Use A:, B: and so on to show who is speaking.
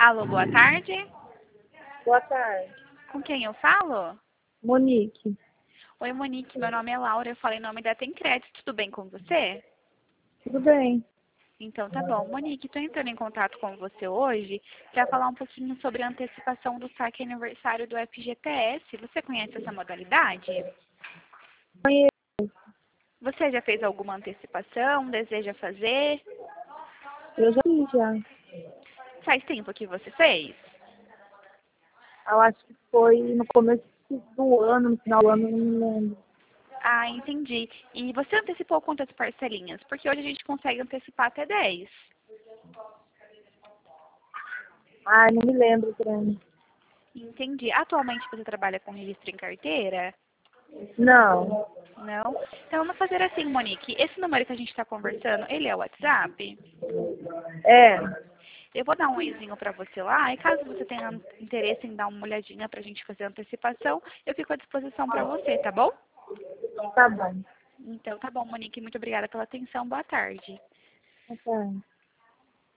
A: Alô, boa tarde.
B: Boa tarde.
A: Com quem eu falo?
B: Monique.
A: Oi, Monique, meu nome é Laura, eu falo em nome da Tem Crédito, tudo bem com você?
B: Tudo bem?
A: Então tá bom. Monique, estou entrando em contato com você hoje para falar um pouquinho sobre a antecipação do saque aniversário do FGTS. Você conhece essa modalidade?
B: Conheço.
A: Você já fez alguma antecipação? Deseja fazer?
B: Eu já fiz já.
A: Faz tempo que você fez?
B: Eu acho que foi no começo do ano, no final do ano, não me lembro.
A: Ah, entendi. E você antecipou quantas parcelinhas? Porque hoje a gente consegue antecipar até 10.
B: Ai, não me lembro também.
A: Entendi. Atualmente você trabalha com registro em carteira?
B: Não.
A: Não? Então vamos fazer assim, Monique. Esse número que a gente está conversando, ele é o WhatsApp?
B: É.
A: Eu vou dar um oizinho para você lá e caso você tenha interesse em dar uma olhadinha para a gente fazer a antecipação, eu fico à disposição para você, tá bom?
B: Tá bom.
A: Então tá bom, Monique. Muito obrigada pela atenção. Boa tarde.
B: Boa tarde.